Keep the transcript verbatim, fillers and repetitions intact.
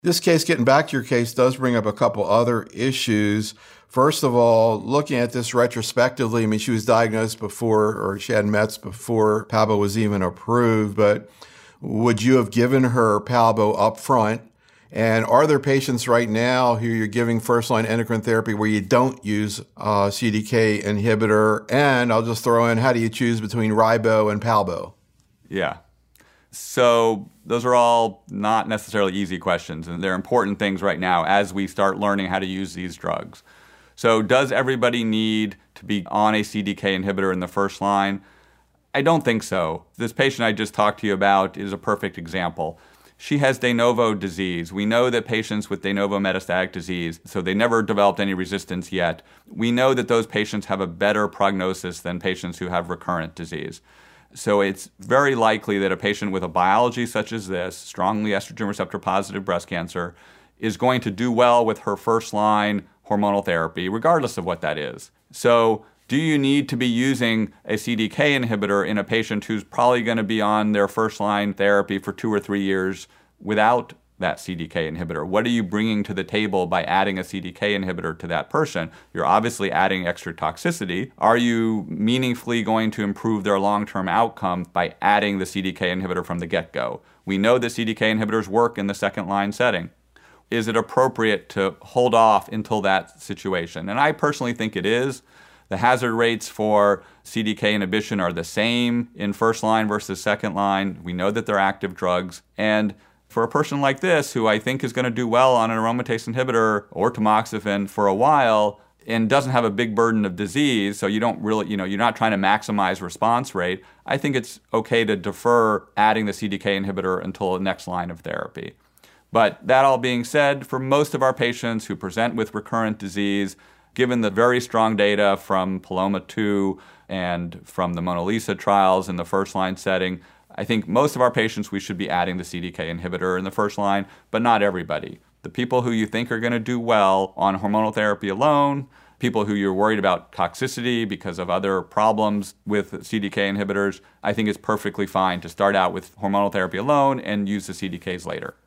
This case, getting back to your case, does bring up a couple other issues. First of all, looking at this retrospectively, I mean, she was diagnosed before, or she had Mets before Palbo was even approved, but would you have given her Palbo up front? And are there patients right now who you're giving first-line endocrine therapy where you don't use a C D K inhibitor? And I'll just throw in, how do you choose between Ribo and Palbo? Yeah. So those are all not necessarily easy questions, and they're important things right now as we start learning how to use these drugs. So does everybody need to be on a C D K inhibitor in the first line? I don't think so. This patient I just talked to you about is a perfect example. She has de novo disease. We know that patients with de novo metastatic disease, so they never developed any resistance yet, we know that those patients have a better prognosis than patients who have recurrent disease. So it's very likely that a patient with a biology such as this, strongly estrogen receptor positive breast cancer, is going to do well with her first-line hormonal therapy, regardless of what that is. So do you need to be using a C D K inhibitor in a patient who's probably going to be on their first-line therapy for two or three years without that C D K inhibitor? What are you bringing to the table by adding a C D K inhibitor to that person? You're obviously adding extra toxicity. Are you meaningfully going to improve their long-term outcome by adding the C D K inhibitor from the get-go? We know that C D K inhibitors work in the second-line setting. Is it appropriate to hold off until that situation? And I personally think it is. The hazard rates for C D K inhibition are the same in first line versus second line. We know that they're active drugs. And for a person like this, who I think is going to do well on an aromatase inhibitor or tamoxifen for a while and doesn't have a big burden of disease, so you don't really, you know, you're not trying to maximize response rate, I think it's okay to defer adding the C D K inhibitor until the next line of therapy. But that all being said, for most of our patients who present with recurrent disease, given the very strong data from Paloma two and from the Mona Lisa trials in the first-line setting, I think most of our patients, we should be adding the C D K inhibitor in the first line, but not everybody. The people who you think are going to do well on hormonal therapy alone, people who you're worried about toxicity because of other problems with C D K inhibitors, I think it's perfectly fine to start out with hormonal therapy alone and use the C D Ks later.